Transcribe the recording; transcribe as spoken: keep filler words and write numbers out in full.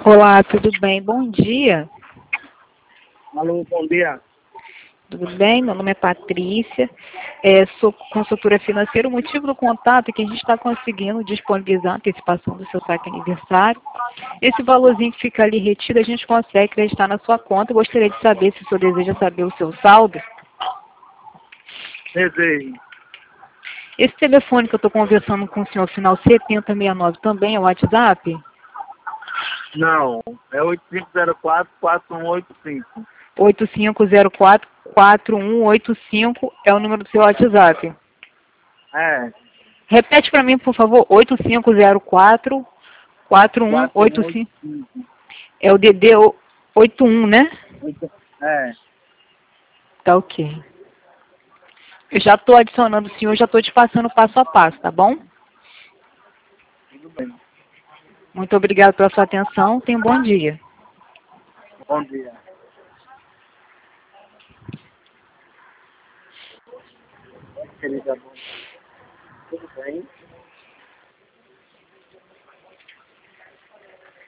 Olá, tudo bem? Bom dia. Alô, bom dia. Tudo bem? Meu nome é Patrícia, é, sou consultora financeira. O motivo do contato é que a gente está conseguindo disponibilizar a antecipação do seu saque aniversário. Esse valorzinho que fica ali retido, a gente consegue acreditar na sua conta. Eu gostaria de saber se o senhor deseja saber o seu saldo. Desejo. Esse telefone que eu estou conversando com o senhor, final setenta sessenta e nove, também é o WhatsApp? Não, é oito cinco zero quatro, quatro um oito cinco. oito cinco zero quatro, quatro um oito cinco é o número do seu WhatsApp. É, Repete para mim, por favor, oito cinco zero quatro, quatro um oito cinco. quatro um oito cinco. É o D D oitenta e um, né? É, Tá ok. Eu já estou adicionando o senhor, já estou te passando passo a passo, tá bom? tudo bem. Muito obrigado pela sua atenção. Tenha um bom dia. Bom dia. Querida, bom dia. Tudo bem?